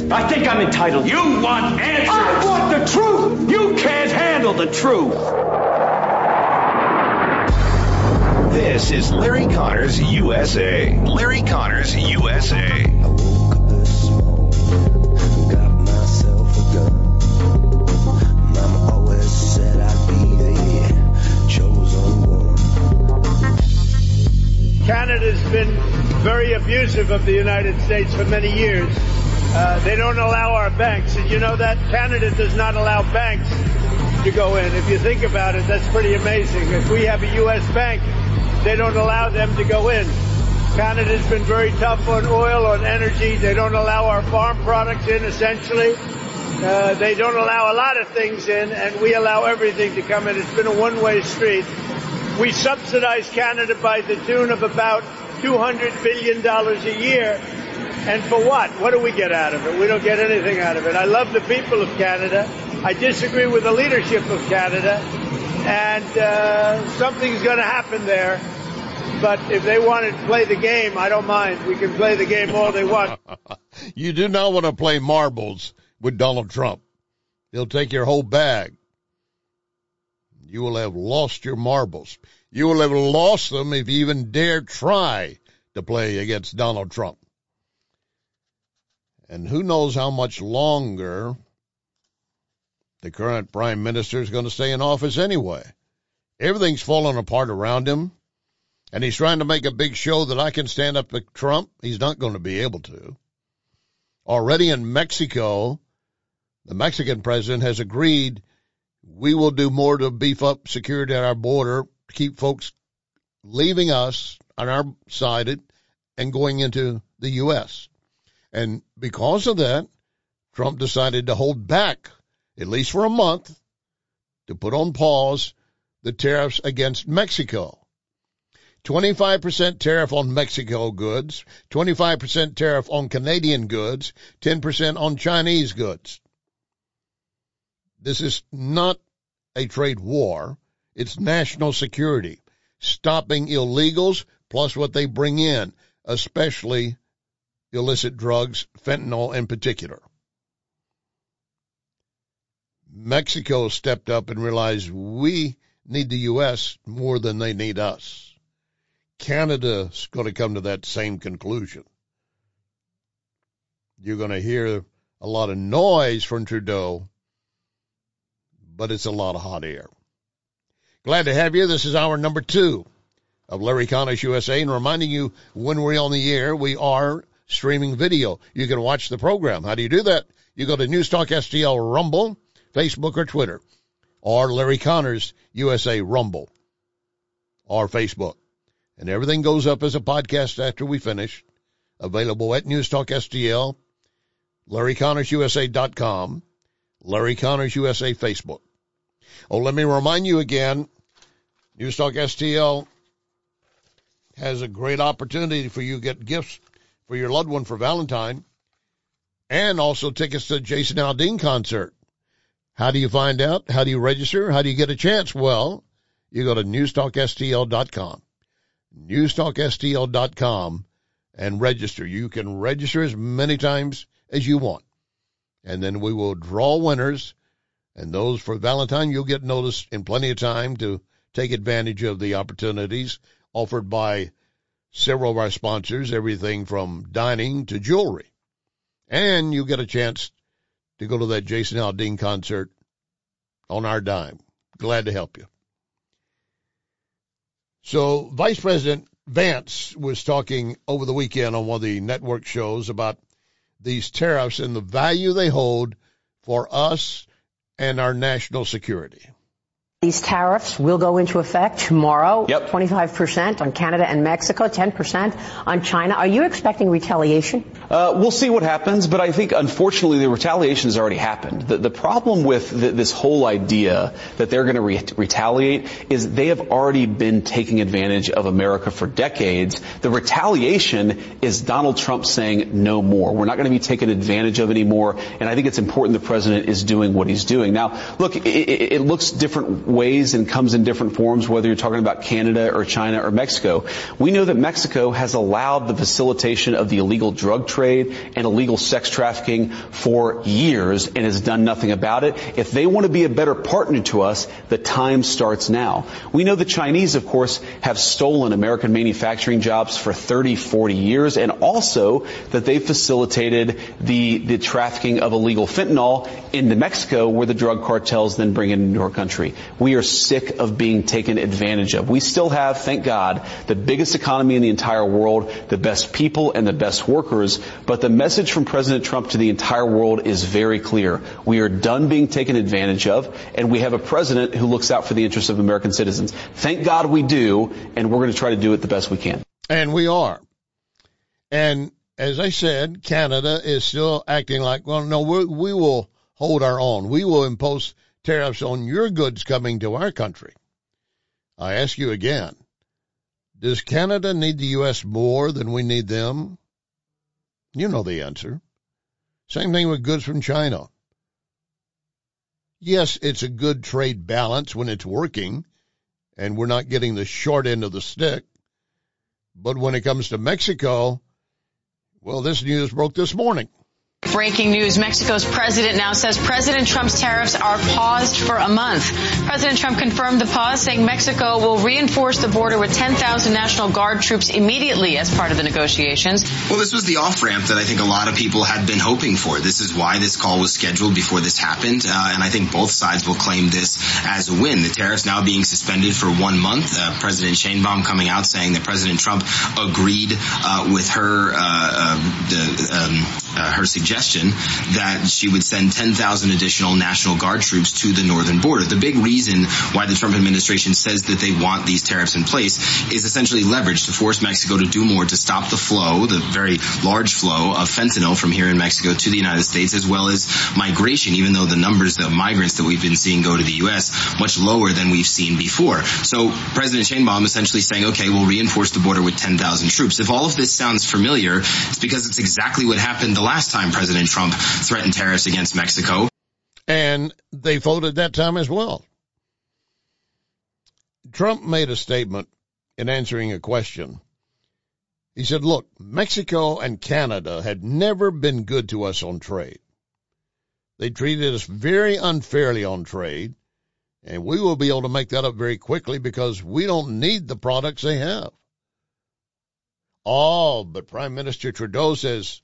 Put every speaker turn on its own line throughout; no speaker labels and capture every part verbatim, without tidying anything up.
I think I'm entitled.
You want answers.
I want the truth. You can't handle the truth.
This is Larry Connors U S A. Larry Connors U S A.
Canada's been very abusive of the United States for many years. Uh, they don't allow our banks, and you know that Canada does not allow banks to go in. If you think about it, that's pretty amazing. If we have a U S bank, they don't allow them to go in. Canada's been very tough on oil, on energy. They don't allow our farm products in, essentially. Uh, they don't allow a lot of things in, and we allow everything to come in. It's been a one-way street. We subsidize Canada by the tune of about two hundred billion dollars a year. And for what? What do we get out of it? We don't get anything out of it. I love the people of Canada. I disagree with the leadership of Canada. And uh, something's going to happen there. But if they want to play the game, I don't mind. We can play the game all they want.
You do not want to play marbles with Donald Trump. He'll take your whole bag. You will have lost your marbles. You will have lost them if you even dare try to play against Donald Trump. And who knows how much longer the current prime minister is going to stay in office anyway. Everything's falling apart around him, and he's trying to make a big show that I can stand up to Trump. He's not going to be able to. Already in Mexico, the Mexican president has agreed we will do more to beef up security at our border, to keep folks leaving us on our side and going into the U S. And because of that, Trump decided to hold back, at least for a month, to put on pause the tariffs against Mexico. twenty-five percent tariff on Mexico goods, twenty-five percent tariff on Canadian goods, ten percent on Chinese goods. This is not a trade war. It's national security, stopping illegals plus what they bring in, especially illicit drugs, fentanyl in particular. Mexico stepped up and realized we need the U S more than they need us. Canada's going to come to that same conclusion. You're going to hear a lot of noise from Trudeau, but it's a lot of hot air. Glad to have you. This is hour number two of Larry Connors U S A, and reminding you when we're on the air, we are streaming video. You can watch the program. How do you do that? You go to Newstalk S T L Rumble, Facebook or Twitter, or Larry Connors U S A Rumble or Facebook. And everything goes up as a podcast after we finish. Available at Newstalk S T L, Larry Connors U S A dot com, Larry Connors U S A Facebook. Oh, let me remind you again, Newstalk S T L has a great opportunity for you to get gifts for your loved one for Valentine, and also tickets to Jason Aldean concert. How do you find out? How do you register? How do you get a chance? Well, you go to Newstalk S T L dot com. Newstalk S T L dot com and register. You can register as many times as you want. And then we will draw winners, and those for Valentine, you'll get notice in plenty of time to take advantage of the opportunities offered by several of our sponsors, everything from dining to jewelry. And you get a chance to go to that Jason Aldean concert on our dime. Glad to help you. So Vice President Vance was talking over the weekend on one of the network shows about these tariffs and the value they hold for us and our national security.
These tariffs will go into effect tomorrow.
Yep.
twenty-five percent on Canada and Mexico, ten percent on China. Are you expecting retaliation?
Uh, we'll see what happens, but I think, unfortunately, the retaliation has already happened. The, the problem with the, this whole idea that they're going to re- retaliate is they have already been taking advantage of America for decades. The retaliation is Donald Trump saying no more. We're not going to be taken advantage of anymore, and I think it's important the president is doing what he's doing. Now, look, it, it, it looks different ways and comes in different forms, whether you're talking about Canada or China or Mexico. We know that Mexico has allowed the facilitation of the illegal drug trade and illegal sex trafficking for years and has done nothing about it. If they want to be a better partner to us, the time starts now. We know the Chinese, of course, have stolen American manufacturing jobs for thirty, forty years, and also that they facilitated the, the trafficking of illegal fentanyl into Mexico, where the drug cartels then bring it into our country. We are sick of being taken advantage of. We still have, thank God, the biggest economy in the entire world, the best people and the best workers, but the message from President Trump to the entire world is very clear. We are done being taken advantage of, and we have a president who looks out for the interests of American citizens. Thank God we do, and we're going to try to do it the best we can.
And we are. And as I said, Canada is still acting like, well, no, we, we will hold our own. We will impose tariffs on your goods coming to our country. I ask you again, does Canada need the U S more than we need them? You know the answer. Same thing with goods from China. Yes, it's a good trade balance when it's working, and we're not getting the short end of the stick. But when it comes to Mexico, well, this news broke this morning.
Breaking news, Mexico's president now says President Trump's tariffs are paused for a month. President Trump confirmed the pause, saying Mexico will reinforce the border with ten thousand National Guard troops immediately as part of the negotiations.
Well, this was the off-ramp that I think a lot of people had been hoping for. This is why this call was scheduled before this happened, uh, and I think both sides will claim this as a win. The tariffs now being suspended for one month. Uh, President Sheinbaum coming out saying that President Trump agreed uh, with her uh, uh, the, um, uh, her suggestion that she would send ten thousand additional National Guard troops to the northern border. The big reason why the Trump administration says that they want these tariffs in place is essentially leverage to force Mexico to do more to stop the flow, the very large flow of fentanyl from here in Mexico to the United States, as well as migration, even though the numbers of migrants that we've been seeing go to the U S much lower than we've seen before. So President Sheinbaum essentially saying, okay, we'll reinforce the border with ten thousand troops. If all of this sounds familiar, it's because it's exactly what happened the last time President Trump threatened tariffs against Mexico.
And they voted that time as well. Trump made a statement in answering a question. He said, look, Mexico and Canada had never been good to us on trade. They treated us very unfairly on trade, and we will be able to make that up very quickly because we don't need the products they have. Oh, but Prime Minister Trudeau says,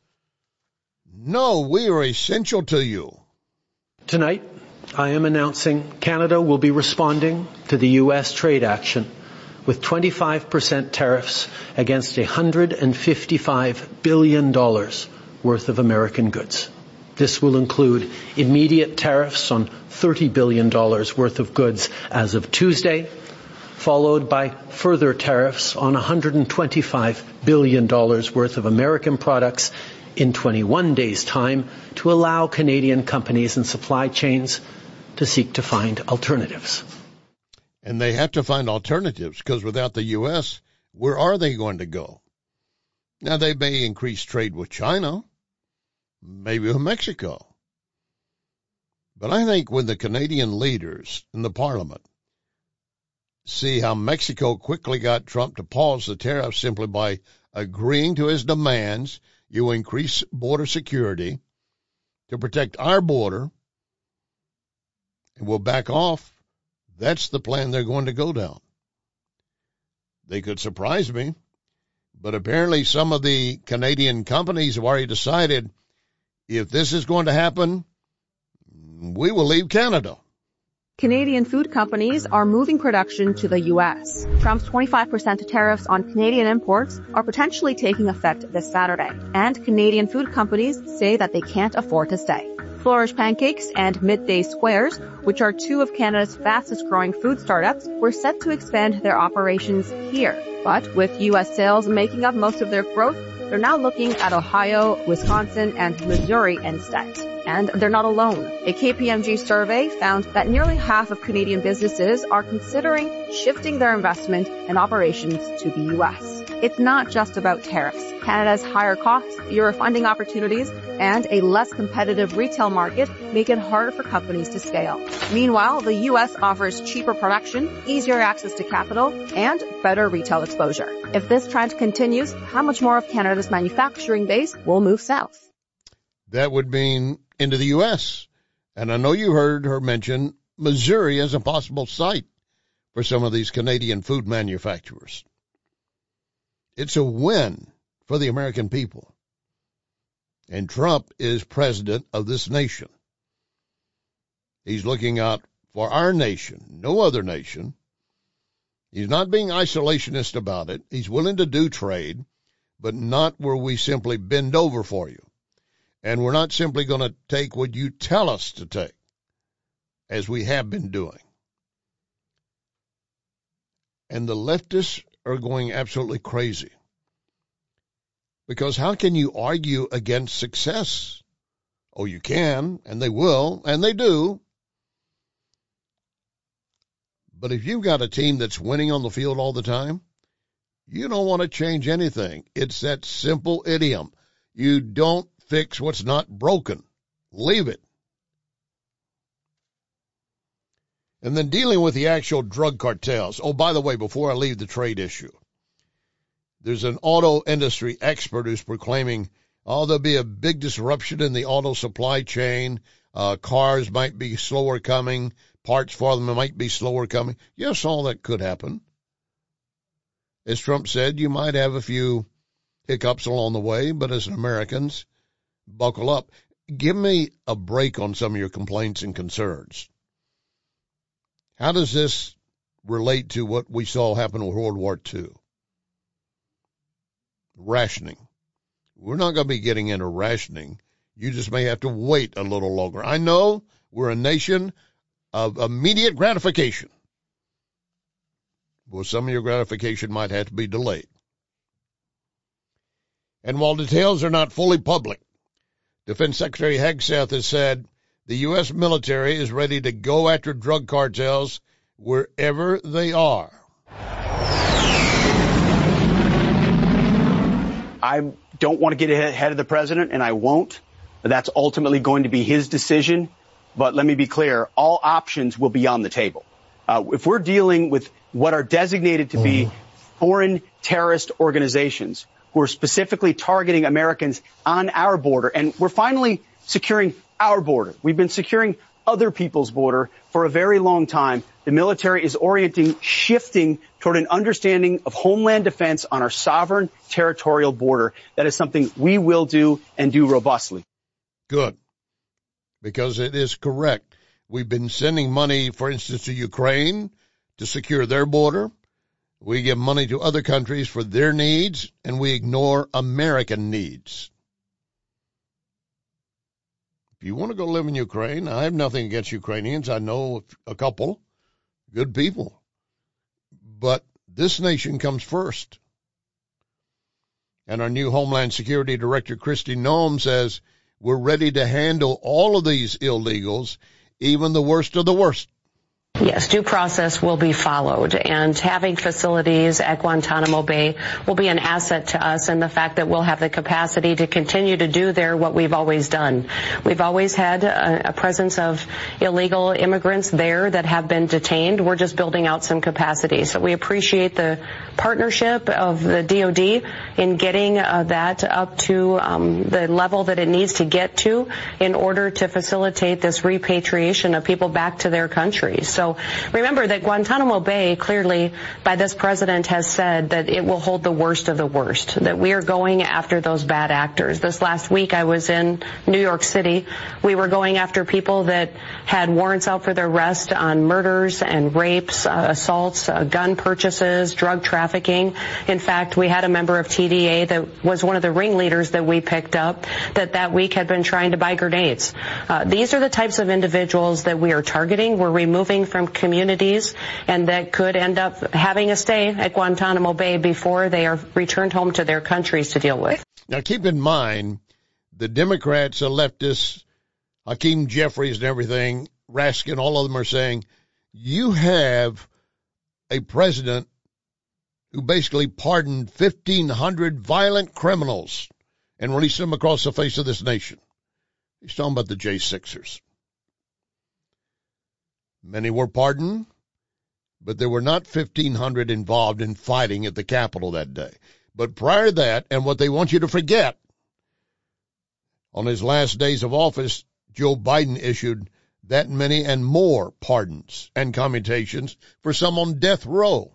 no, we are essential to you.
Tonight, I am announcing Canada will be responding to the U S trade action with twenty-five percent tariffs against one hundred fifty-five billion dollars worth of American goods. This will include immediate tariffs on thirty billion dollars worth of goods as of Tuesday, followed by further tariffs on one hundred twenty-five billion dollars worth of American products in twenty-one days' time to allow Canadian companies and supply chains to seek to find alternatives.
And they have to find alternatives because without the U S, where are they going to go? Now, they may increase trade with China, maybe with Mexico. But I think when the Canadian leaders in the parliament see how Mexico quickly got Trump to pause the tariffs simply by agreeing to his demands, you increase border security to protect our border, and we'll back off. That's the plan they're going to go down. They could surprise me, but apparently some of the Canadian companies have already decided if this is going to happen, we will leave Canada.
Canadian food companies are moving production to the U S. Trump's twenty-five percent tariffs on Canadian imports are potentially taking effect this Saturday, and Canadian food companies say that they can't afford to stay. Flourish Pancakes and Midday Squares, which are two of Canada's fastest-growing food startups, were set to expand their operations here. But with U S sales making up most of their growth, they're now looking at Ohio, Wisconsin, and Missouri instead. And they're not alone. A K P M G survey found that nearly half of Canadian businesses are considering shifting their investment and operations to the U S. It's not just about tariffs. Canada's higher costs, fewer funding opportunities, and a less competitive retail market make it harder for companies to scale. Meanwhile, the U S offers cheaper production, easier access to capital, and better retail exposure. If this trend continues, how much more of Canada's manufacturing base will move south?
That would mean into the U S. And I know you heard her mention Missouri as a possible site for some of these Canadian food manufacturers. It's a win for the American people. And Trump is president of this nation. He's looking out for our nation, no other nation. He's not being isolationist about it. He's willing to do trade, but not where we simply bend over for you. And we're not simply going to take what you tell us to take, as we have been doing. And the leftists are going absolutely crazy. Because how can you argue against success? Oh, you can, and they will, and they do. But if you've got a team that's winning on the field all the time, you don't want to change anything. It's that simple idiom. You don't fix what's not broken. Leave it. And then dealing with the actual drug cartels. Oh, by the way, before I leave the trade issue, there's an auto industry expert who's proclaiming, oh, there'll be a big disruption in the auto supply chain. Uh, cars might be slower coming. Parts for them might be slower coming. Yes, all that could happen. As Trump said, you might have a few hiccups along the way, but as Americans, buckle up. Give me a break on some of your complaints and concerns. How does this relate to what we saw happen in World War Two? Rationing. We're not going to be getting into rationing. You just may have to wait a little longer. I know we're a nation of immediate gratification. Well, some of your gratification might have to be delayed. And while details are not fully public, Defense Secretary Hegseth has said the U S military is ready to go after drug cartels wherever they are.
I don't want to get ahead of the president, and I won't. That's ultimately going to be his decision. But let me be clear, all options will be on the table. Uh, if we're dealing with what are designated to be foreign terrorist organizations who are specifically targeting Americans on our border, and we're finally securing our border. We've been securing other people's border for a very long time. The military is orienting, shifting toward an understanding of homeland defense on our sovereign territorial border. That is something we will do and do robustly.
Good. Because it is correct. We've been sending money, for instance, to Ukraine to secure their border. We give money to other countries for their needs, and we ignore American needs. If you want to go live in Ukraine, I have nothing against Ukrainians. I know a couple, good people. But this nation comes first. And our new Homeland Security Director, Kristi Noem, says we're ready to handle all of these illegals, even the worst of the worst.
Yes, due process will be followed, and having facilities at Guantanamo Bay will be an asset to us, and the fact that we'll have the capacity to continue to do there what we've always done. We've always had a, a presence of illegal immigrants there that have been detained. We're just building out some capacity. So we appreciate the partnership of the D O D in getting uh, that up to um, the level that it needs to get to in order to facilitate this repatriation of people back to their countries. So So remember that Guantanamo Bay, clearly by this president, has said that it will hold the worst of the worst, that we are going after those bad actors. This last week I was in New York City. We were going after people that had warrants out for their arrest on murders and rapes, uh, assaults, uh, gun purchases, drug trafficking. In fact, we had a member of T D A that was one of the ringleaders that we picked up that that week had been trying to buy grenades. Uh, these are the types of individuals that we are targeting. We're removing from from communities, and that could end up having a stay at Guantanamo Bay before they are returned home to their countries to deal with.
Now, keep in mind, the Democrats, the leftists, Hakeem Jeffries and everything, Raskin, all of them are saying, you have a president who basically pardoned fifteen hundred violent criminals and released them across the face of this nation. He's talking about the J sixers. Many were pardoned, but there were not fifteen hundred involved in fighting at the Capitol that day. But prior to that, and what they want you to forget, on his last days of office, Joe Biden issued that many and more pardons and commutations for some on death row.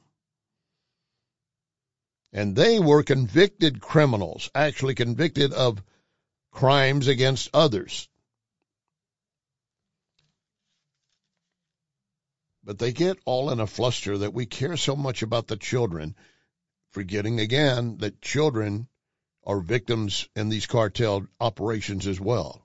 And they were convicted criminals, actually convicted of crimes against others. But they get all in a fluster that we care so much about the children, forgetting again that children are victims in these cartel operations as well.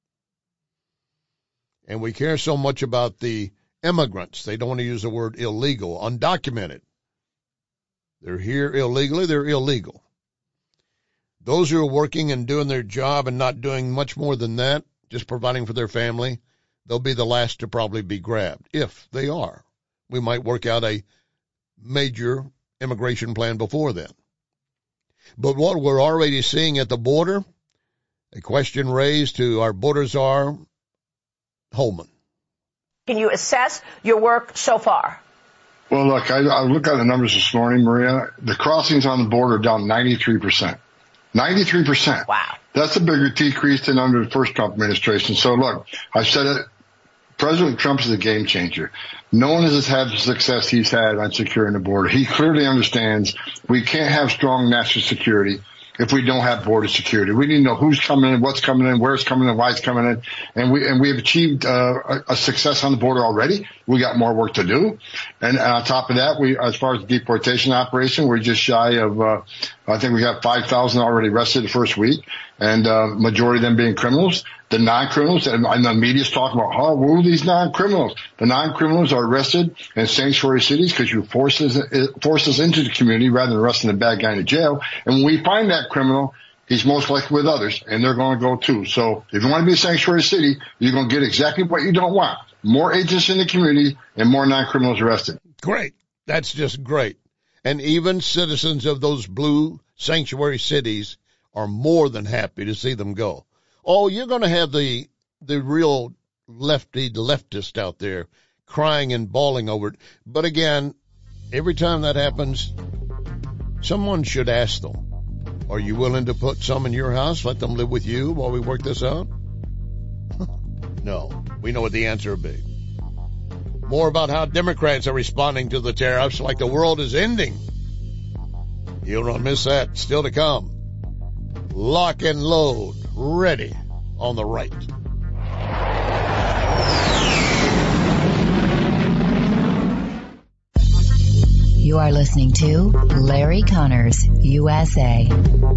And we care so much about the immigrants. They don't want to use the word illegal, undocumented. They're here illegally, they're illegal. Those who are working and doing their job and not doing much more than that, just providing for their family, they'll be the last to probably be grabbed, if they are. We might work out a major immigration plan before then. But what we're already seeing at the border, a question raised to our border czar, Holman.
Can you assess your work so far?
Well, look, I, I looked at the numbers this morning, Maria. The crossings on the border are down ninety-three percent. ninety-three percent.
Wow.
That's a bigger decrease than under the first Trump administration. So, look, I said it. President Trump is a game changer. No one has had the success he's had on securing the border. He clearly understands we can't have strong national security if we don't have border security. We need to know who's coming in, what's coming in, where it's coming in, why it's coming in. And we, and we have achieved uh, a, a success on the border already. We got more work to do. And, and on top of that, we, as far as the deportation operation, we're just shy of, uh, I think we got five thousand already arrested the first week, and uh, majority of them being criminals. The non-criminals, and, and the media's talking about, oh, who are these non-criminals? The non-criminals are arrested in sanctuary cities because you force us, force us into the community rather than arresting the bad guy in the jail. And when we find that criminal, he's most likely with others, and they're going to go too. So if you want to be a sanctuary city, you're going to get exactly what you don't want. More agents in the community and more non-criminals arrested.
Great. That's just great. And even citizens of those blue sanctuary cities are more than happy to see them go. Oh, you're going to have the the real lefty leftist out there crying and bawling over it. But again, every time that happens, someone should ask them, are you willing to put some in your house, let them live with you while we work this out? No, we know what the answer will be. More about how Democrats are responding to the tariffs like the world is ending. You'll not miss that. Still to come. Lock and load. Ready on the right.
You are listening to Larry Connors, U S A.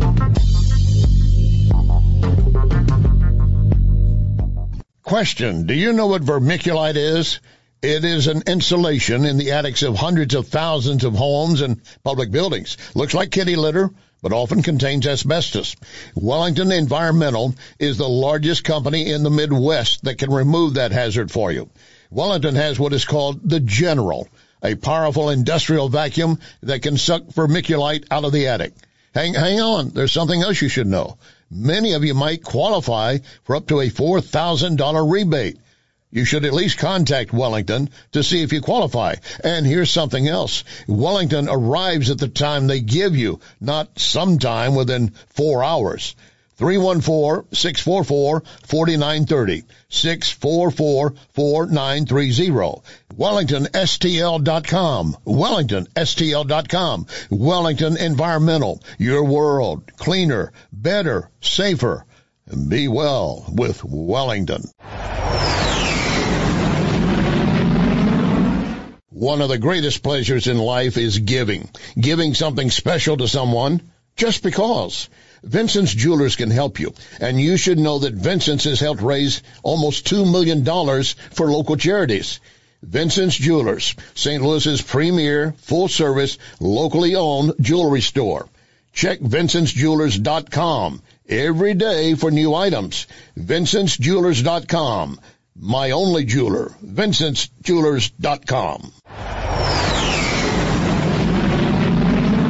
Question. Do you know what vermiculite is? It is an insulation in the attics of hundreds of thousands of homes and public buildings. Looks like kitty litter, but often contains asbestos. Wellington Environmental is the largest company in the Midwest that can remove that hazard for you. Wellington has what is called the General, a powerful industrial vacuum that can suck vermiculite out of the attic. Hang, hang on, there's something else you should know. Many of you might qualify for up to a four thousand dollars rebate. You should at least contact Wellington to see if you qualify. And here's something else. Wellington arrives at the time they give you, not sometime within four hours. three one four, six four four, four nine three zero. six four four, four nine three zero. Wellington S T L dot com. Wellington S T L dot com. Wellington Environmental. Your world. Cleaner, better, safer. Be well with Wellington. One of the greatest pleasures in life is giving. Giving something special to someone just because. Vincent's Jewelers can help you, and you should know that Vincent's has helped raise almost two million dollars for local charities. Vincent's Jewelers, Saint Louis's premier, full-service, locally owned jewelry store. Check Vincent's Jewelers dot com every day for new items. Vincent's Jewelers dot com. My only jeweler, Vincent's Jewelers dot com.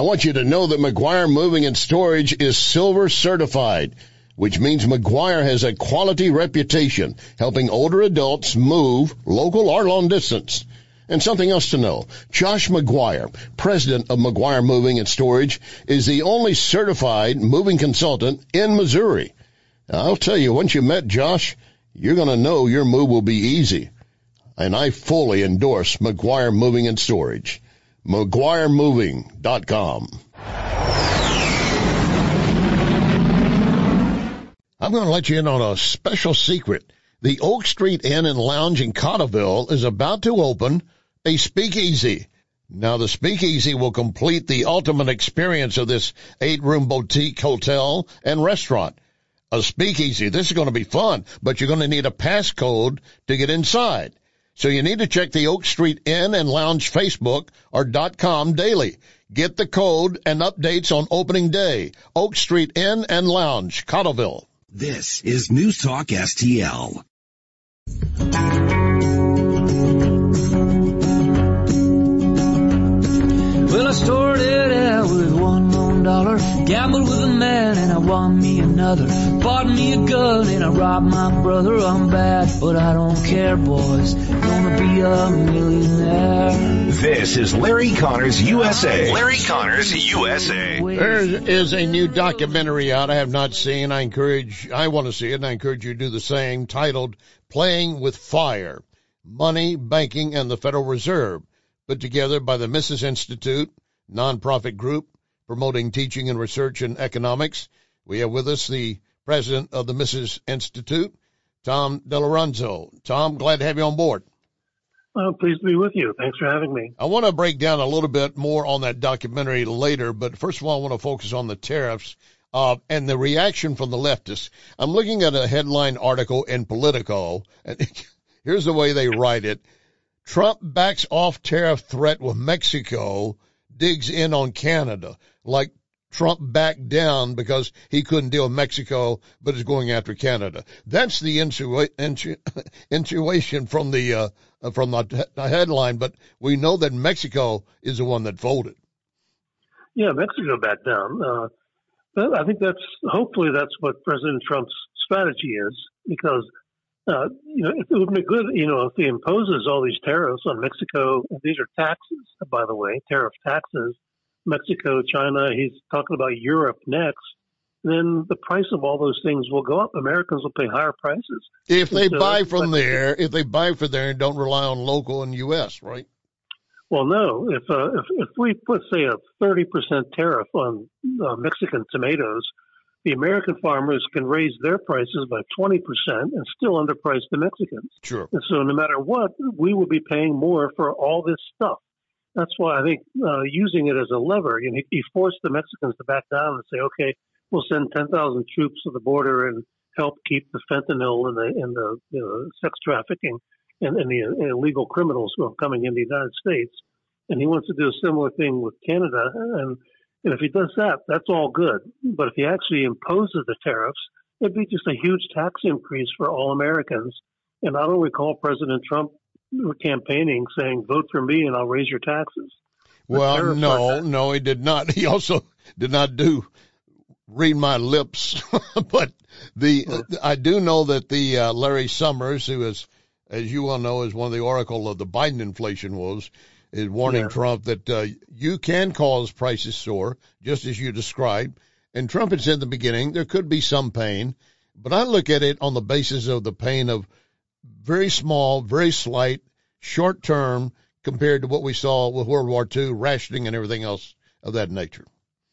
I want you to know that McGuire Moving and Storage is silver certified, which means McGuire has a quality reputation helping older adults move local or long distance. And something else to know, Josh McGuire, president of McGuire Moving and Storage, is the only certified moving consultant in Missouri. I'll tell you, once you met Josh, you're going to know your move will be easy. And I fully endorse McGuire Moving and Storage. McGuire Moving dot com. I'm going to let you in on a special secret. The Oak Street Inn and Lounge in Cotterville is about to open a speakeasy. Now, the speakeasy will complete the ultimate experience of this eight-room boutique hotel and restaurant. A speakeasy, this is going to be fun, but you're going to need a passcode to get inside. So you need to check the Oak Street Inn and Lounge Facebook or .com daily. Get the code and updates on opening day. Oak Street Inn and Lounge, Cotterville.
This is News Talk S T L.
Well, I started out with one lone dollar, gambled with a man and I won me another, bought me a gun and I robbed my brother. I'm bad, but I don't care, boys, gonna be a millionaire.
This is Larry Connors U S A. Larry Connors U S A.
There is a new documentary out I have not seen. I encourage, I want to see it, and I encourage you to do the same, titled Playing with Fire, Money, Banking, and the Federal Reserve, put together by the Mises Institute, nonprofit group promoting teaching and research in economics. We have with us the president of the Mises Institute, Tom DeLorenzo. Tom, glad to have you on board.
I'm pleased to be with you. Thanks for having me.
I want to break down a little bit more on that documentary later, but first of all, I want to focus on the tariffs uh, and the reaction from the leftists. I'm looking at a headline article in Politico, and here's the way they write it. Trump backs off tariff threat with Mexico, digs in on Canada. Like Trump backed down because he couldn't deal with Mexico, but is going after Canada. That's the intua- intu- intuition from the uh, from the headline, but we know that Mexico is the one that folded.
Yeah, Mexico backed down. Uh, but I think that's hopefully that's what President Trump's strategy is, because Uh, you know, it would be good, you know, if he imposes all these tariffs on Mexico. These are taxes, by the way, tariff taxes. Mexico, China, he's talking about Europe next. Then the price of all those things will go up. Americans will pay higher prices.
If they
so,
buy from like, there, if they buy from there and don't rely on local and U S, right?
Well, no. If uh, if, if we put, say, a thirty percent tariff on uh, Mexican tomatoes, the American farmers can raise their prices by twenty percent and still underprice the Mexicans.
Sure.
And so no matter what, we will be paying more for all this stuff. That's why I think uh, using it as a lever, you know, he, he forced the Mexicans to back down and say, okay, we'll send ten thousand troops to the border and help keep the fentanyl and the, and the you know, sex trafficking and, and the illegal criminals who are coming into the United States. And he wants to do a similar thing with Canada. And And if he does that, that's all good. But if he actually imposes the tariffs, it'd be just a huge tax increase for all Americans. And I don't recall President Trump campaigning saying, vote for me and I'll raise your taxes.
Well, no, no, he did not. He also did not do read my lips. But the uh, I do know that the uh, Larry Summers, who is, as you well know, is one of the oracle of the Biden inflation woes, is warning yeah. Trump that uh, you can cause prices soar, just as you described. And Trump had said in the beginning there could be some pain, but I look at it on the basis of the pain of very small, very slight, short term compared to what we saw with World War Two, rationing and everything else of that nature.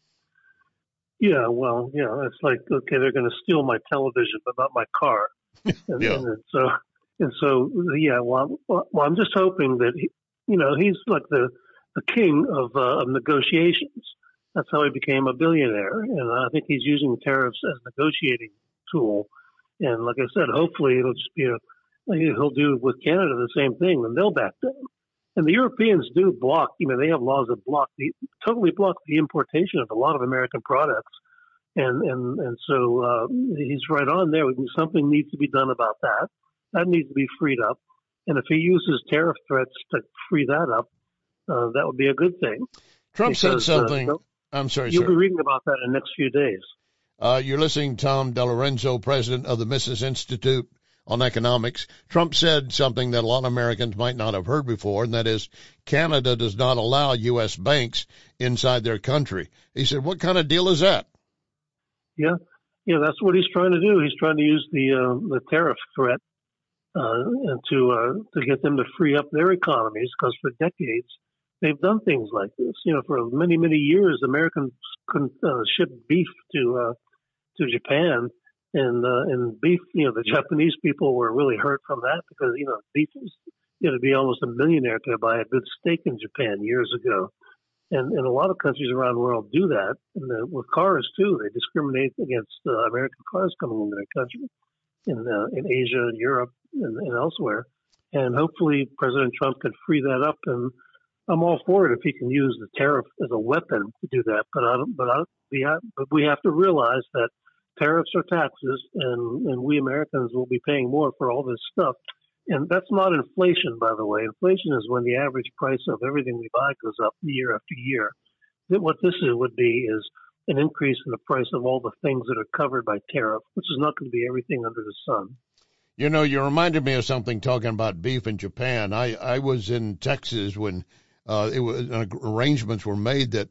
Yeah, well, yeah, it's like, okay, they're going to steal my television, but not my car. And,
yeah.
and so, and so, yeah, well, well, I'm just hoping that, he, you know, he's like the, the king of, uh, of negotiations. That's how he became a billionaire. And I think he's using tariffs as a negotiating tool. And like I said, hopefully it'll just be a, he'll do with Canada the same thing, and they'll back down. And the Europeans do block, you know, they have laws that block the, totally block the importation of a lot of American products. And, and, and so, uh, he's right on there. Something needs to be done about that. That needs to be freed up. And if he uses tariff threats to free that up, uh, that would be a good thing.
Trump
because,
said something.
Uh,
I'm sorry,
You'll
sir.
be reading about that in the next few days.
Uh, you're listening to Tom DeLorenzo, president of the Mises Institute on Economics. Trump said something that a lot of Americans might not have heard before, and that is Canada does not allow U S banks inside their country. He said, what kind of deal is that?
Yeah, yeah, that's what he's trying to do. He's trying to use the uh, the tariff threat uh, and to uh, to get them to free up their economies, because for decades they've done things like this. You know, for many many years, Americans couldn't uh, ship beef to uh, to Japan. And, uh, and beef, you know, the Japanese people were really hurt from that because, you know, beef was, you know, to be almost a millionaire to buy a good steak in Japan years ago. And, and a lot of countries around the world do that. And the, with cars, too, they discriminate against uh, American cars coming into their country in, uh, in Asia, Europe, and, and elsewhere. And hopefully President Trump can free that up. And I'm all for it if he can use the tariff as a weapon to do that. But I don't, but I, we have, but we have to realize that tariffs are taxes, and, and we Americans will be paying more for all this stuff. And that's not inflation, by the way. Inflation is when the average price of everything we buy goes up year after year. What this is, would be is an increase in the price of all the things that are covered by tariff, which is not going to be everything under the sun.
You know, you reminded me of something talking about beef in Japan. I, I was in Texas when uh, it was, uh, arrangements were made that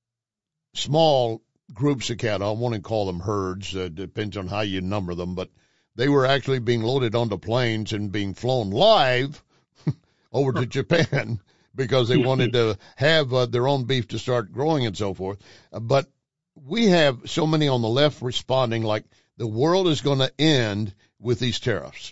small groups of cattle, I want to call them herds, uh, depends on how you number them, but they were actually being loaded onto planes and being flown live over to Japan because they wanted to have uh, their own beef to start growing and so forth. Uh, but we have so many on the left responding like the world is going to end with these tariffs.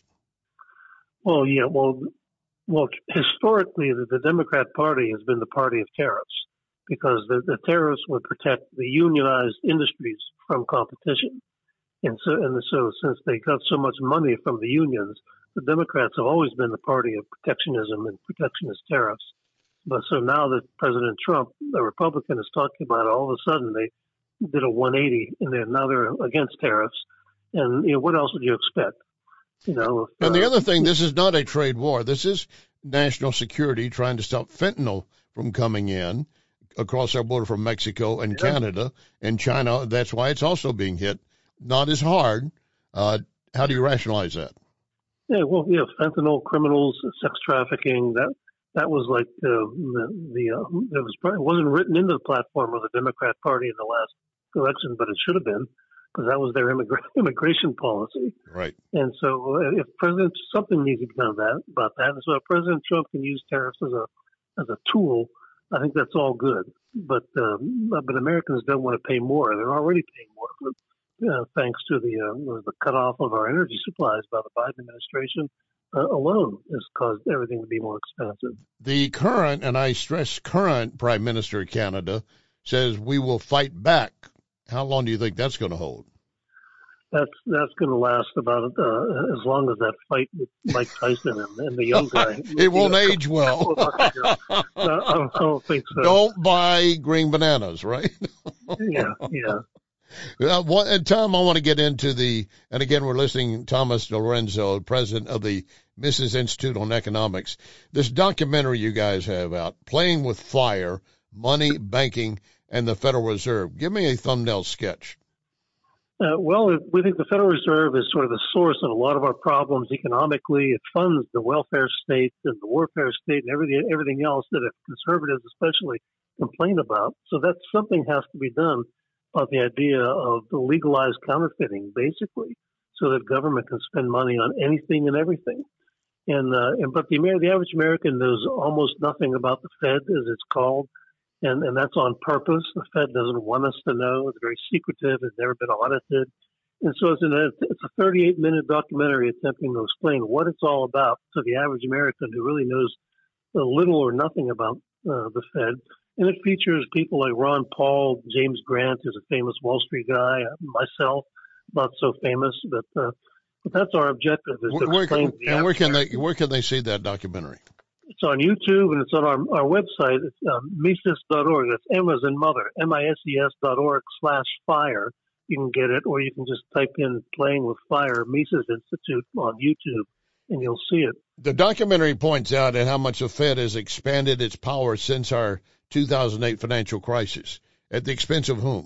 Well, yeah, well, well, historically, the, the Democrat Party has been the party of tariffs, because the, the tariffs would protect the unionized industries from competition. And so, and so since they got so much money from the unions, the Democrats have always been the party of protectionism and protectionist tariffs. But so now that President Trump, a Republican, is talking about it, all of a sudden they did a one eighty and they're now they're against tariffs. And, you know, what else would you expect? You know, if,
and the
uh,
other thing, this is not a trade war. This is national security trying to stop fentanyl from coming in across our border from Mexico and
yeah.
Canada and China. That's why it's also being hit. Not as hard. Uh, how do you rationalize that?
Yeah, well, yeah, fentanyl, criminals, sex trafficking, that that was like uh, the, the uh, it was probably, it wasn't written into the platform of the Democrat Party in the last election, but it should have been, because that was their immigra- immigration policy.
Right.
And so uh, if President, something needs to be done about that, about that. And so if President Trump can use tariffs as a as a tool, I think that's all good. But um, but Americans don't want to pay more. They're already paying more for, uh, thanks to the uh, the cutoff of our energy supplies by the Biden administration uh, alone has caused everything to be more expensive.
The current, and I stress current, Prime Minister of Canada says we will fight back. How long do you think that's going to hold?
That's that's going to last about uh, as long as that fight with Mike Tyson and, and the young guy.
It won't
know,
age well.
no, I don't think so.
Don't buy green bananas, right?
yeah, yeah.
Uh, what, and Tom, I want to get into the, and again, we're listening to Thomas DeLorenzo, president of the Mises Institute on Economics. This documentary you guys have out, Playing with Fire, Money, Banking, and the Federal Reserve. Give me a thumbnail sketch.
Uh, well, we think the Federal Reserve is sort of the source of a lot of our problems economically. It funds the welfare state and the warfare state and everything, everything else that conservatives especially complain about. So that's something has to be done about the idea of the legalized counterfeiting, basically, so that government can spend money on anything and everything. And, uh, and but the, the average American knows almost nothing about the Fed, as it's called. And, and that's on purpose. The Fed doesn't want us to know. It's very secretive. It's never been audited. And so it's, an, it's a thirty-eight minute documentary attempting to explain what it's all about to the average American who really knows little or nothing about uh, the Fed. And it features people like Ron Paul, James Grant, who's a famous Wall Street guy, myself, not so famous, but, uh, but that's our objective. Is to
where,
explain
where, and where can they where can they see that documentary?
It's on YouTube and it's on our, our website. It's um, Mises dot org. That's M as in mother, M I S E S dot org slash fire. You can get it, or you can just type in Playing with Fire, Mises Institute on YouTube, and you'll see it.
The documentary points out at how much the Fed has expanded its power since our two thousand eight financial crisis. At the expense of whom?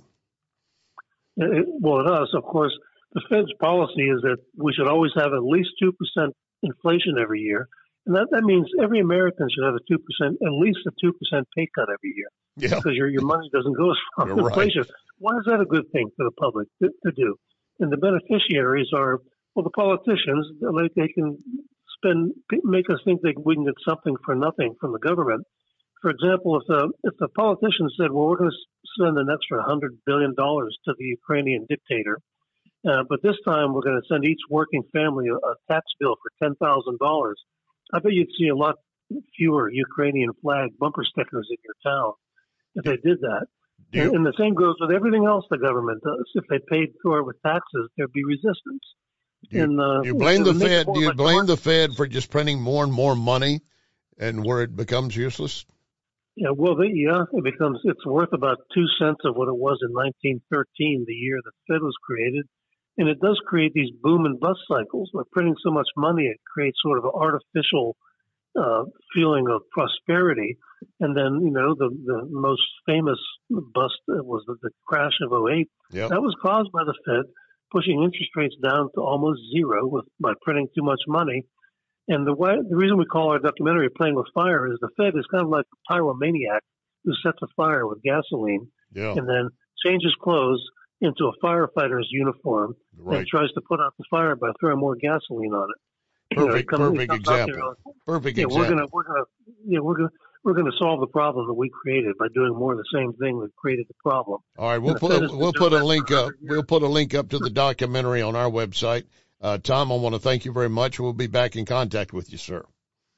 It, well, it does. Of course, the Fed's policy is that we should always have at least two percent inflation every year. And that, that means every American should have a two percent, at least a two percent pay cut every year.
Yeah.
Because your, your money doesn't go as far as inflation. Right. Why is that a good thing for the public to, to do? And the beneficiaries are, well, the politicians. Like they can spend, make us think that we can get something for nothing from the government. For example, if the if the politicians said, well, we're going to spend an extra one hundred billion dollars to the Ukrainian dictator, uh, but this time we're going to send each working family a, a tax bill for ten thousand dollars, I bet you'd see a lot fewer Ukrainian flag bumper stickers in your town if they did that. And, and the same goes with everything else the government does. If they paid for it with taxes, there'd be resistance.
Do you,
and, uh,
you blame the Fed? Do you blame the Fed for just printing more and more money, and where it becomes useless?
Yeah, well, the, yeah, it becomes it's worth about two cents of what it was in nineteen thirteen, the year the Fed was created, and it does create these boom and bust cycles. By printing so much money, it creates sort of an artificial uh, feeling of prosperity. And then, you know, the the most famous bust was the, the crash of oh eight.
Yep.
That was caused by the Fed pushing interest rates down to almost zero with by printing too much money. And the way, the reason we call our documentary Playing with Fire is the Fed is kind of like a pyromaniac who sets a fire with gasoline
yeah.
and then changes clothes into a firefighter's uniform
right.
and tries to put out the fire by throwing more gasoline on it.
Perfect,
you know, it comes,
perfect example.
Like,
perfect
yeah,
example.
We're gonna, we're gonna, yeah, we're gonna, we're gonna solve the problem that we created by doing more of the same thing that created the problem.
All right, we'll put we'll put a link up. We'll put a link up to the documentary on our website. Uh, Tom, I want to thank you very much. We'll be back in contact with you, sir.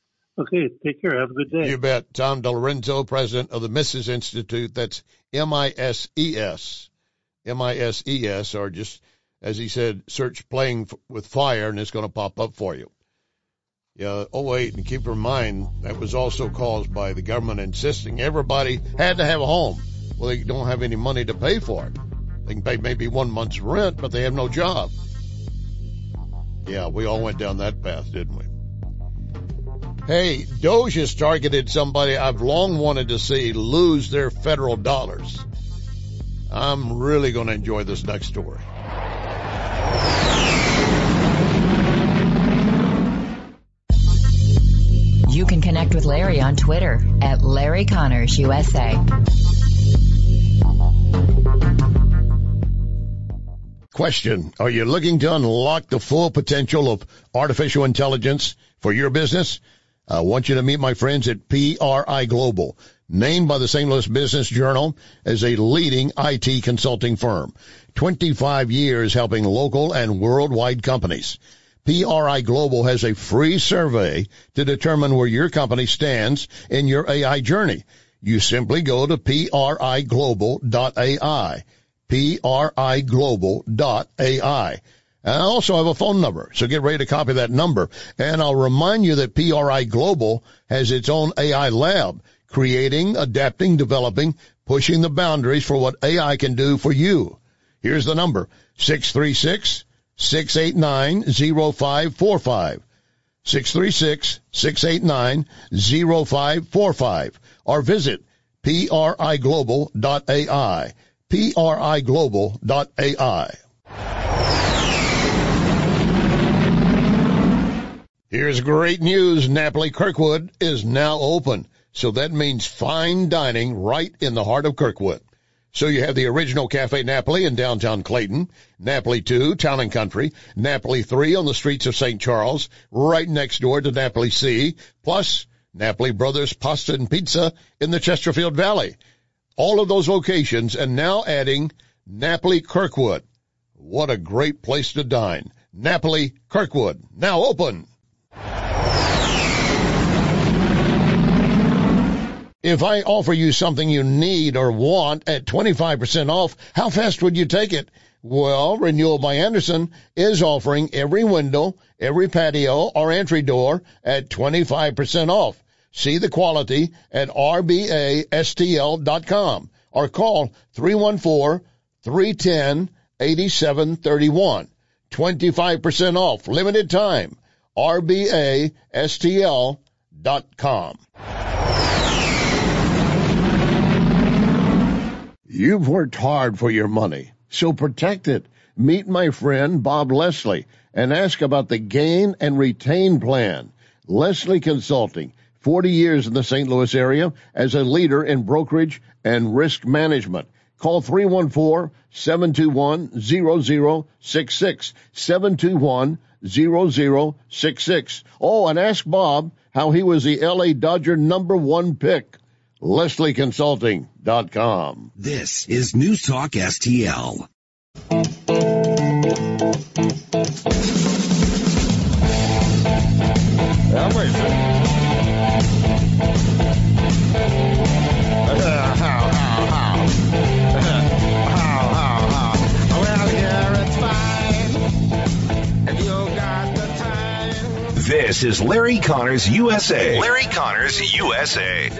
Okay, take care. Have a good day.
You bet. Tom DeLorenzo, president of the Mises Institute. That's M I S E S. M I S E S, or just, as he said, search Playing with Fire, and it's going to pop up for you. Yeah, oh eight, and keep in mind, that was also caused by the government insisting everybody had to have a home. Well, they don't have any money to pay for it. They can pay maybe one month's rent, but they have no job. Yeah, we all went down that path, didn't we? Hey, Doge has targeted somebody I've long wanted to see lose their federal dollars. I'm really going to enjoy this next story.
You can connect with Larry on Twitter at Larry Connors U S A.
Question. Are you looking to unlock the full potential of artificial intelligence for your business? I want you to meet my friends at P R I Global, named by the Saint Louis Business Journal as a leading I T consulting firm. twenty-five years helping local and worldwide companies. P R I Global has a free survey to determine where your company stands in your A I journey. You simply go to P R I global dot A I. P R I global dot A I. And I also have a phone number, so get ready to copy that number. And I'll remind you that P R I Global has its own A I lab, creating, adapting, developing, pushing the boundaries for what A I can do for you. Here's the number, six three six, six eight nine, zero five four five. six three six, six eight nine, zero five four five. Or visit P R I global dot A I. P R I global dot A I. Here's great news. Napoli Kirkwood is now open. So that means fine dining right in the heart of Kirkwood. So you have the original Cafe Napoli in downtown Clayton, Napoli two, Town and Country, Napoli three on the streets of Saint Charles, right next door to Napoli C, plus Napoli Brothers Pasta and Pizza in the Chesterfield Valley. All of those locations, and now adding Napoli Kirkwood. What a great place to dine. Napoli Kirkwood, now open. If I offer you something you need or want at twenty-five percent off, how fast would you take it? Well, Renewal by Andersen is offering every window, every patio, or entry door at twenty-five percent off. See the quality at R B A S T L dot com or call three one four, three one zero, eight seven three one. twenty-five percent off, limited time. R B A S T L dot com. You've worked hard for your money, so protect it. Meet my friend Bob Leslie and ask about the Gain and Retain Plan. Leslie Consulting, forty years in the Saint Louis area as a leader in brokerage and risk management. Call three one four, seven two one, zero zero six six, seven two one, zero zero six six. Oh, and ask Bob how he was the L A Dodger number one pick. Leslie Consulting dot com.
This is News Talk S T L.
Now, wait a second. Uh, how, how, how? how, how, how? Well, yeah, it's fine. If you got the time.
This is Larry Connors U S A. Larry Connors U S A.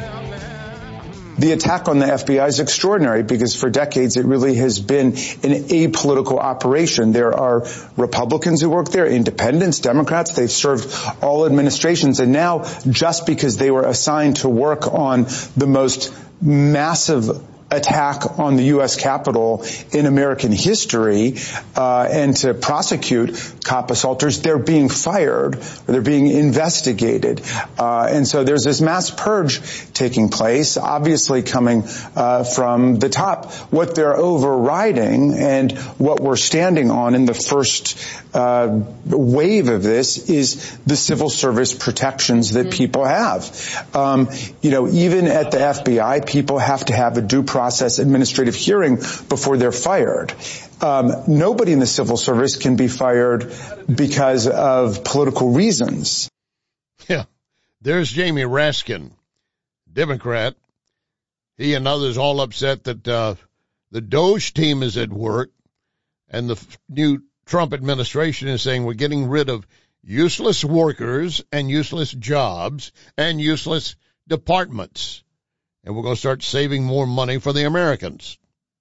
The attack on the F B I is extraordinary because for decades it really has been an apolitical operation. There are Republicans who work there, independents, Democrats. They've served all administrations. And now, just because they were assigned to work on the most massive attack on the U S Capitol in American history, uh, and to prosecute cop assaulters, they're being fired or they're being investigated. Uh, and so there's this mass purge taking place, obviously coming uh, from the top. What they're overriding and what we're standing on in the first uh, wave of this is the civil service protections that mm-hmm. people have. Um, you know, even at the F B I, people have to have a due process process administrative hearing before they're fired. Um, nobody in the civil service can be fired because of political reasons.
Yeah. There's Jamie Raskin, Democrat. He and others all upset that uh, the Doge team is at work and the f- new Trump administration is saying we're getting rid of useless workers and useless jobs and useless departments. And we're going to start saving more money for the Americans.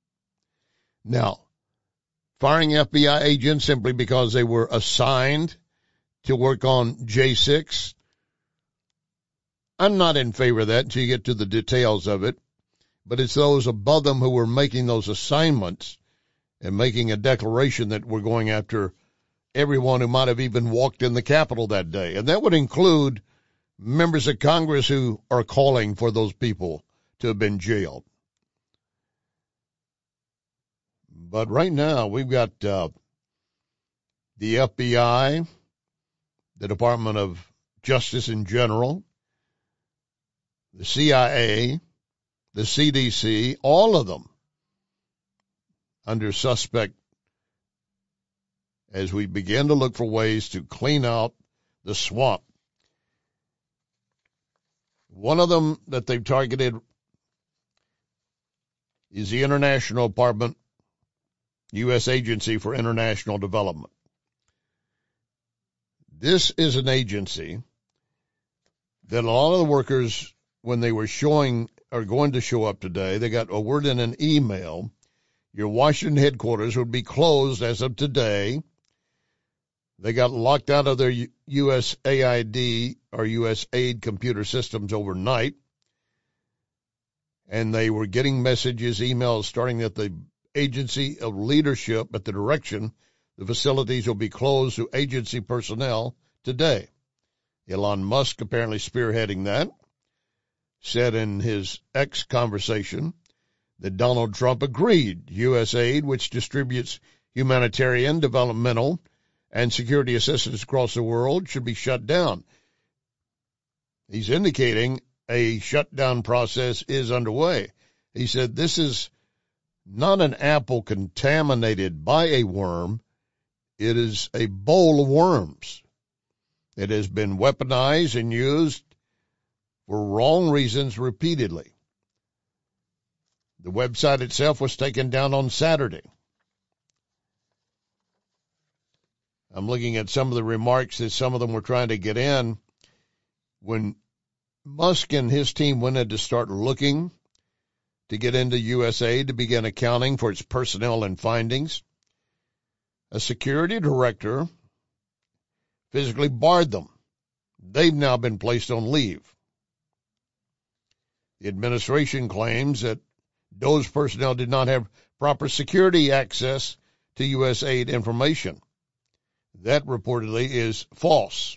Now, firing F B I agents simply because they were assigned to work on J six, I'm not in favor of that until you get to the details of it. But it's those above them who were making those assignments and making a declaration that we're going after everyone who might have even walked in the Capitol that day. And that would include members of Congress who are calling for those people to have been jailed. But right now, we've got uh, the F B I, the Department of Justice in general, the C I A, the C D C, all of them under suspect as we begin to look for ways to clean out the swamp. One of them that they've targeted is the International Department, U S Agency for International Development. This is an agency that a lot of the workers, when they were showing, are going to show up today, they got a word in an email. Your Washington headquarters would be closed as of today. They got locked out of their U S A I D or U S aid computer systems overnight. And they were getting messages, emails, starting at the agency of leadership at the direction the facilities will be closed to agency personnel today. Elon Musk apparently spearheading that, said in his X conversation that Donald Trump agreed U S aid, which distributes humanitarian, developmental, and security assistance across the world, should be shut down. He's indicating a shutdown process is underway. He said this is not an apple contaminated by a worm. It is a bowl of worms. It has been weaponized and used for wrong reasons repeatedly. The website itself was taken down on Saturday. I'm looking at some of the remarks that some of them were trying to get in. When Musk and his team went in to start looking to get into U S A to begin accounting for its personnel and findings, a security director physically barred them. They've now been placed on leave. The administration claims that Those personnel did not have proper security access to U S aid information. That reportedly is false.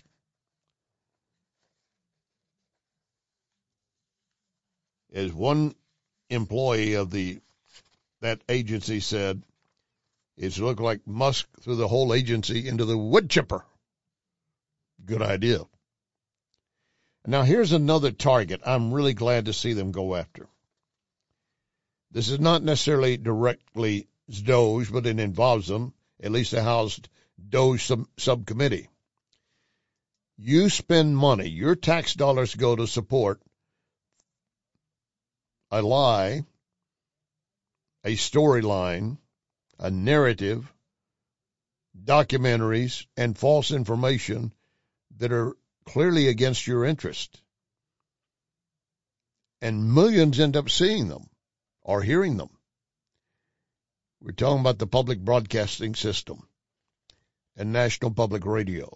As one employee of the that agency said, it's looked like Musk threw the whole agency into the wood chipper. Good idea. Now here's another target I'm really glad to see them go after. This is not necessarily directly DOJ, but it involves them, at least the House DOJ sub- subcommittee. You spend money, your tax dollars go to support a lie, a storyline, a narrative, documentaries, and false information that are clearly against your interest. And millions end up seeing them or hearing them. We're talking about the public broadcasting system and National Public Radio.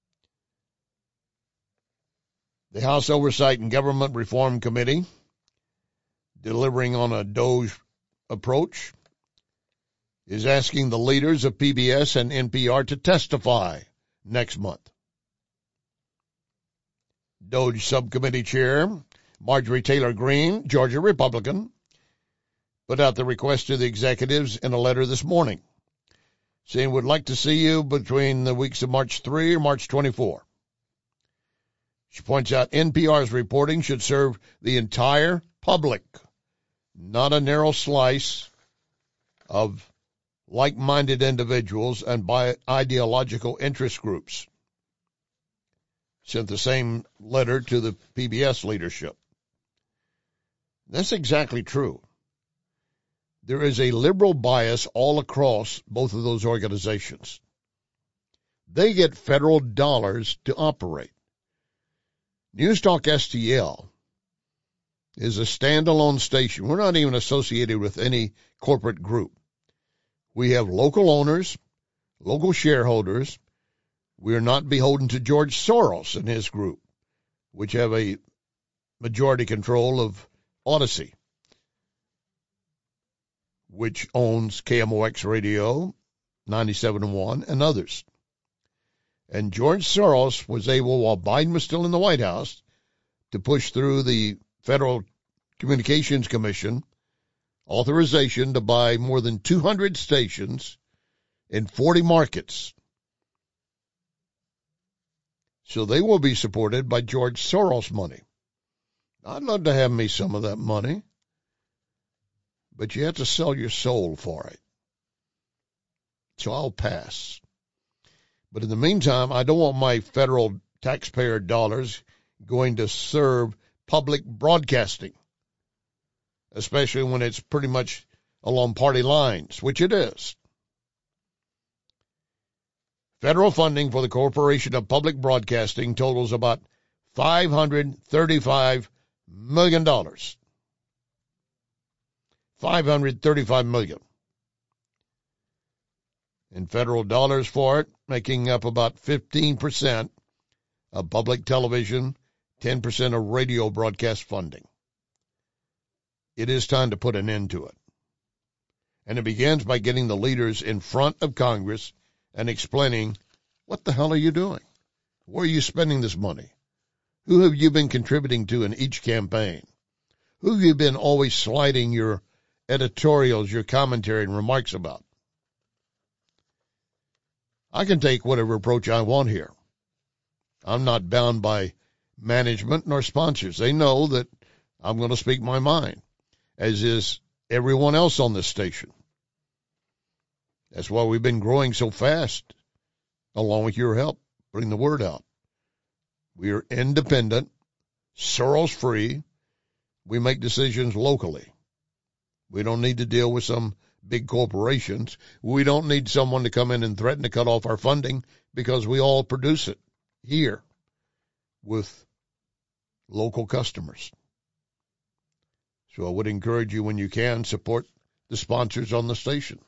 The House Oversight and Government Reform Committee, delivering on a DOJ approach, is asking the leaders of P B S and N P R to testify next month. DOJ Subcommittee Chair Marjorie Taylor Greene, Georgia Republican, put out the request to the executives in a letter this morning, saying would like to see you between the weeks of March third or March twenty-fourth. She points out N P R's reporting should serve the entire public, not a narrow slice of like-minded individuals and by ideological interest groups. Sent the same letter to the P B S leadership. That's exactly true. There is a liberal bias all across both of those organizations. They get federal dollars to operate. Newstalk S T L is a standalone station. We're not even associated with any corporate group. We have local owners, local shareholders. We are not beholden to George Soros and his group, which have a majority control of Odyssey, which owns K M O X Radio, ninety-seven point one, and others. And George Soros was able, while Biden was still in the White House, to push through the Federal Communications Commission authorization to buy more than two hundred stations in forty markets. So they will be supported by George Soros money. I'd love to have me some of that money, but you have to sell your soul for it. So I'll pass. But in the meantime, I don't want my federal taxpayer dollars going to serve public broadcasting, especially when it's pretty much along party lines, which it is. Federal funding for the Corporation of Public Broadcasting totals about five hundred thirty-five million dollars. five hundred thirty-five million dollars. In federal dollars for it, making up about fifteen percent of public television, ten percent of radio broadcast funding. It is time to put an end to it. And it begins by getting the leaders in front of Congress and explaining, what the hell are you doing? Where are you spending this money? Who have you been contributing to in each campaign? Who have you been always sliding your editorials, your commentary, and remarks about? I can take whatever approach I want here. I'm not bound by management nor sponsors. They know that I'm going to speak my mind, as is everyone else on this station. That's why we've been growing so fast, along with your help, bring the word out. We are independent, Soros-free. We make decisions locally. We don't need to deal with some big corporations. We don't need someone to come in and threaten to cut off our funding because we all produce it here with local customers. So I would encourage you, when you can, support the sponsors on the station.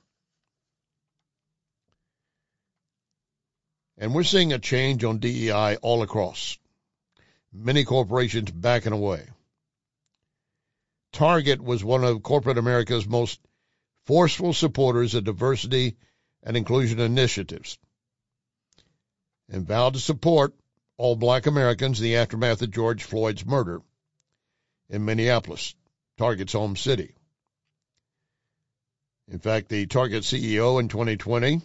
And we're seeing a change on D E I all across. Many corporations backing away. Target was one of corporate America's most forceful supporters of diversity and inclusion initiatives and vowed to support all black Americans in the aftermath of George Floyd's murder in Minneapolis, Target's home city. In fact, the Target C E O in twenty twenty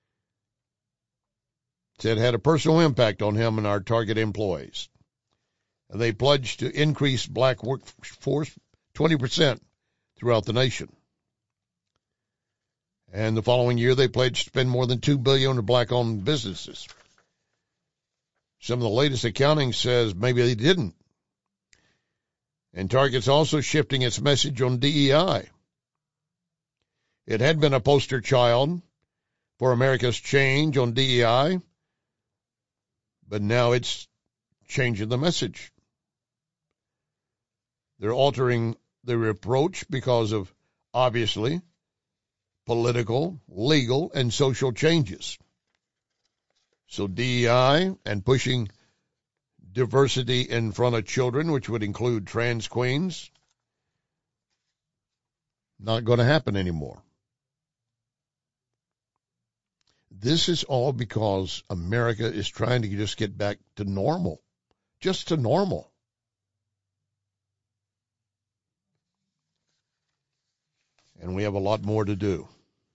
said it had a personal impact on him and our Target employees. And they pledged to increase black workforce twenty percent throughout the nation. And the following year, they pledged to spend more than two billion dollars on black-owned businesses. Some of the latest accounting says maybe they didn't. And Target's also shifting its message on D E I. It had been a poster child for America's change on D E I, but now it's changing the message. They're altering the approach because of, obviously, political, legal, and social changes. So D E I and pushing diversity in front of children, which would include trans queens, not going to happen anymore. This is all because America is trying to just get back to normal, just to normal. And we have a lot more to do.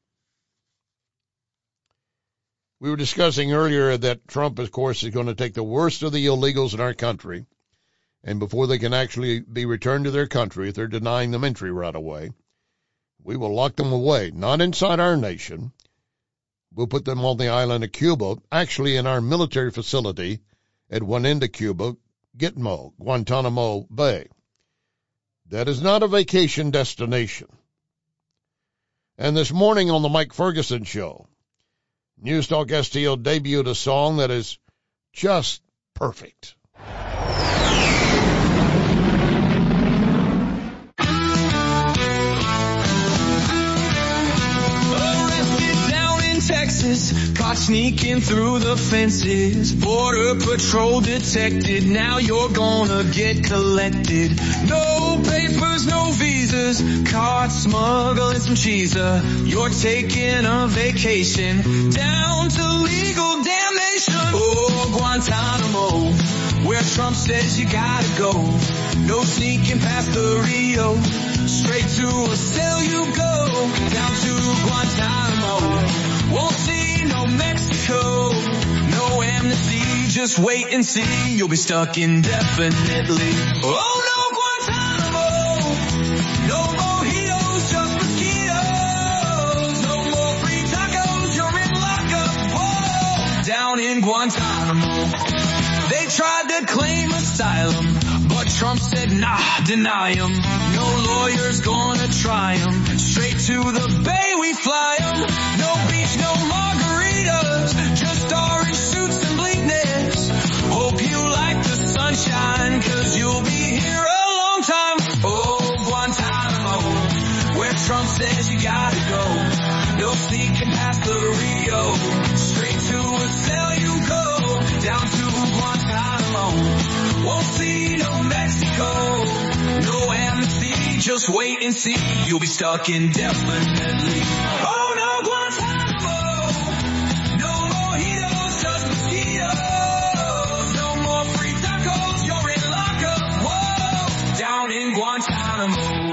We were discussing earlier that Trump, of course, is going to take the worst of the illegals in our country, and before they can actually be returned to their country, if they're denying them entry right away, we will lock them away, not inside our nation. We'll put them on the island of Cuba, actually in our military facility at one end of Cuba, Gitmo, Guantanamo Bay. That is not a vacation destination. And this morning on the Mike Ferguson Show, Newstalk S T L debuted a song that is just perfect.
Arrested down in Texas, caught sneaking through the fences. Border Patrol detected, now you're gonna get collected. No papers, no visas, caught smuggling some cheese. You're taking a vacation down to legal damnation. Oh, Guantanamo, where Trump says you gotta go. No sneaking past the Rio, straight to a cell you go. Down to Guantanamo, won't see no Mexico. No amnesty, just wait and see. You'll be stuck indefinitely. Oh no, Guantanamo, no mojitos, just mosquitoes. No more free tacos, you're in lockup. Whoa, down in Guantanamo. They tried to claim asylum, but Trump said, nah, deny them. No lawyer's gonna try them. Straight to the bay we fly them. No beach, no margaritas, just orange suits and bleakness. Hope you like the sunshine, cause you'll be here a long time. Oh, Guantanamo, where Trump says you gotta go. No sneaking past the Rio, straight to a cell you go. Down to Guantanamo, won't see no Mexico. No amnesty, just wait and see. You'll be stuck indefinitely. Oh no, Guantanamo, no mojitos, just mosquitoes. No more free tacos, you're in lockup. Whoa, down in Guantanamo.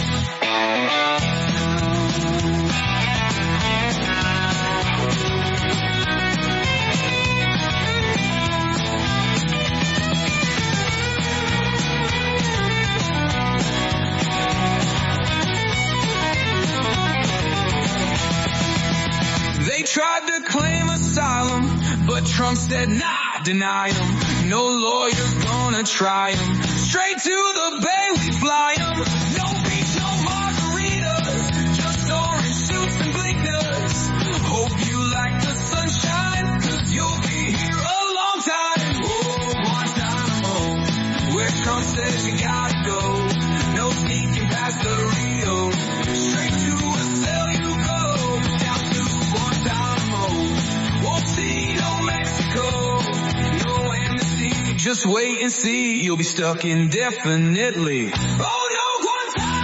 They tried to claim asylum, but Trump said, nah, deny them. No lawyer's gonna try them. Straight to the bay we fly them. No beach, no margaritas, just orange suits and bleakness. Hope you like the sunshine, cause you'll be here a long time. Oh, Guantanamo, where Trump says you gotta go. No sneaking past the Rio, straight to a cell you go. Down to Guantanamo, won't see no Mexico. No amnesty, just wait and see. You'll be stuck indefinitely. Oh no, Guantanamo.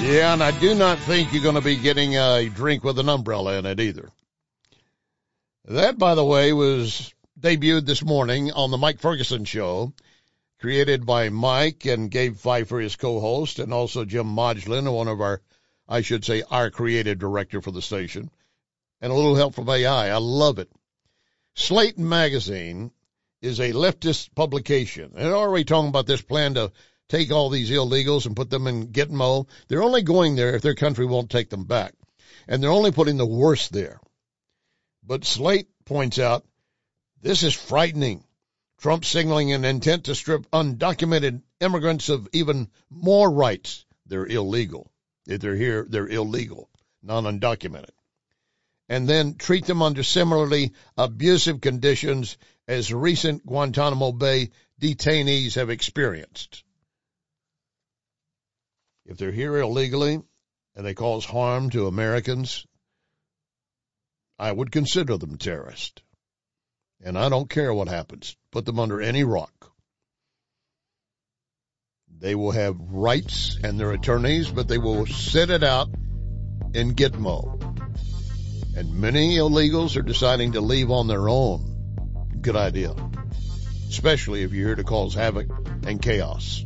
Yeah, and I do not think you're going to be getting a drink with an umbrella in it either. That, by the way, was debuted this morning on the Mike Ferguson Show, created by Mike and Gabe Pfeiffer, his co-host, and also Jim Modglin, one of our, I should say, our creative director for the station, and a little help from A I. I love it. Slate Magazine is a leftist publication. They're already talking about this plan to take all these illegals and put them in Gitmo. They're only going there if their country won't take them back. And they're only putting the worst there. But Slate points out, this is frightening. Trump signaling an intent to strip undocumented immigrants of even more rights. They're illegal. If they're here, they're illegal, non-undocumented. And then treat them under similarly abusive conditions as recent Guantanamo Bay detainees have experienced. If they're here illegally and they cause harm to Americans, I would consider them terrorists. And I don't care what happens. Put them under any rock. They will have rights and their attorneys, but they will sit it out in Gitmo. And many illegals are deciding to leave on their own. Good idea. Especially if you're here to cause havoc and chaos.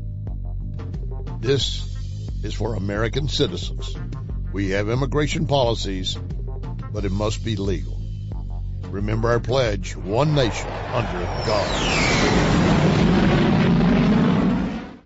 This is for American citizens. We have immigration policies, but it must be legal. Remember our pledge, one nation under God.